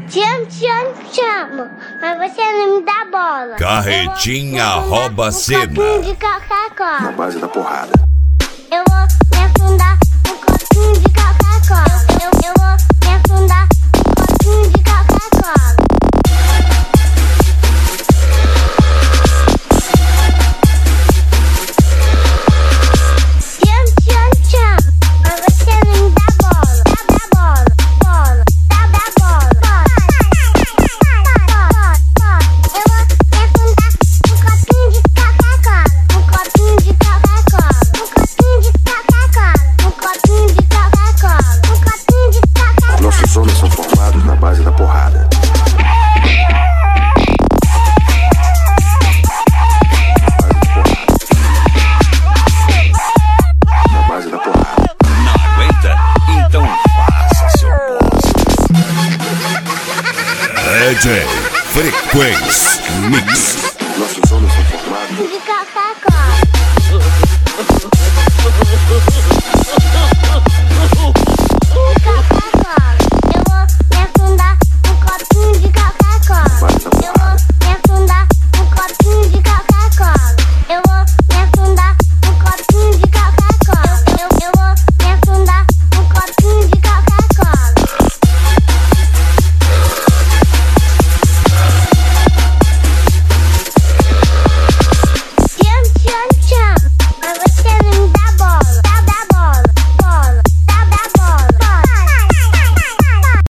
Te amo, mas você não me dá bola. Carretinha rouba cena. Copinho de Coca-Cola. Na base da porrada. Eu vou me afundar no copinho de Coca-Cola. Eu vou me afundar no copinho de Coca-Cola. Te amo, mas você não me dá bola. Dá bola, bola, dá bola, bola. Eu vou me afundar no copinho de Coca-Cola. No copinho de Coca-Cola. No copinho de Coca-Cola. No copinho de Coca-Cola. No copinho de Coca-Cola. Nossos homens são formados na base da porrada. Na base da porrada. Não aguenta? Então faça seu bosta. DJ Frequência Mix. Nossos homens são formados De Coca-Cola.